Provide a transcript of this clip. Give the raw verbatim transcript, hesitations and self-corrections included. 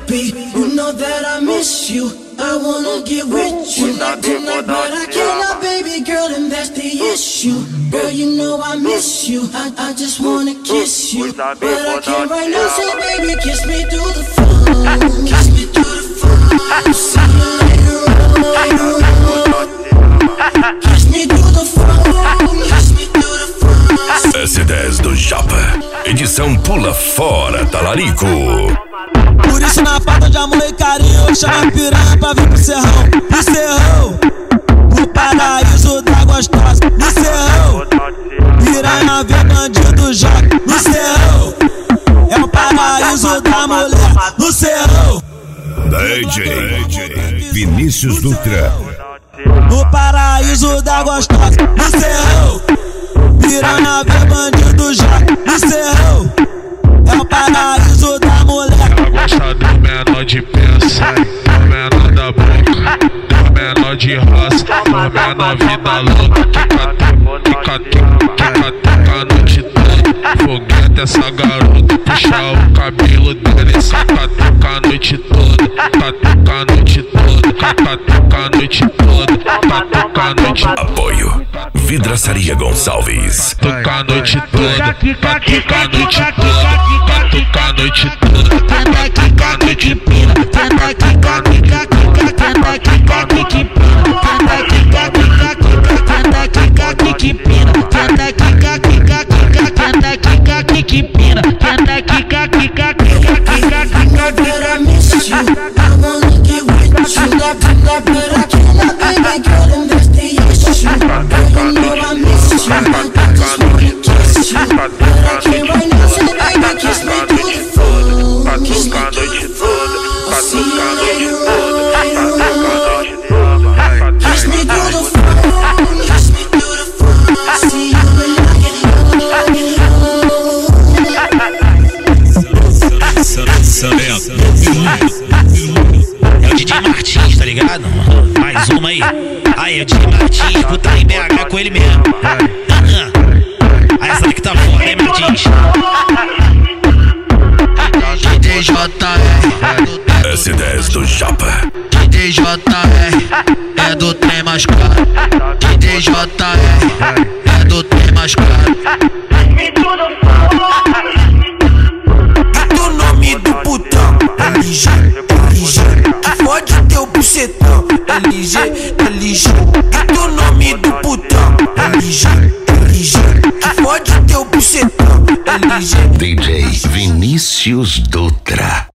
be. You know that I miss you. I wanna get with you tonight, but I cannot, baby girl, and that's the issue. Girl, you know I miss you. I, I just wanna kiss you, but I can't right now. Say, baby, kiss me through the phone. Kiss me through the phone. See you later on. Kiss me through the phone. Kiss me through the phone. S dez do Japa, edição Pula Fora Talarico. Por isso na falta de amor e carinho eu chamo a piranha pra vir pro serrão. No serrão, o paraíso da gostosa. No serrão, piranha vê bandido joga. No serrão, é o paraíso da mulher. No serrão, D J Vinícius Dutra. no paraíso da gostosa. No serrão, piranha vê bandido joga. No serrão, é o paraíso da mulher. Ela gosta do menor de pensa, do menor da boca, do menor de raça, do menor vida louca. Quica, quica, quica, quica a noite toda. Foguete essa garota, puxa o cabelo dele, saca, tuca a noite toda. Catuca a noite toda, catuca a noite toda, catuca a noite toda. Apoio Vidraçaria Gonçalves. Catuca a noite toda, catuca a noite toda, catuca a noite toda. Tenta quica, quique pina. Tenta quica, quica, quica. Tenta quica, quique pina. Tenta quica, quica, quica. Tenta quica, quique pina. Tenta quica, quica, quica. Tenta quica, quique pina. Tenta quica, quica, quica. Quica, quica, quica. I miss you. I wanna get with you. That, that, but I cannot, baby girl, and that's the issue. Girl, you know I miss you. I just wanna kiss you, but I can't right now. Say, baby, kiss me through the phone. Kiss me through the phone. See you later on. Kiss me through the phone. Kiss me through the phone. See you when I get home. É o D J Martins, tá ligado? Mais uma aí. Aí, o D J Martins, puta em B H com ele mesmo. Aí essa daqui tá foda, hein, Martins? D D J R, S dez do Japa. D D J R, é do trem mais caro. D D J R, é do trem mais caro. Grita o nome do putão, L G, L G, que fode teu bucetão, L G, L G. Grita o nome do putão, L G, L G, que fode teu bucetão, L G. D J Vinícius Dutra.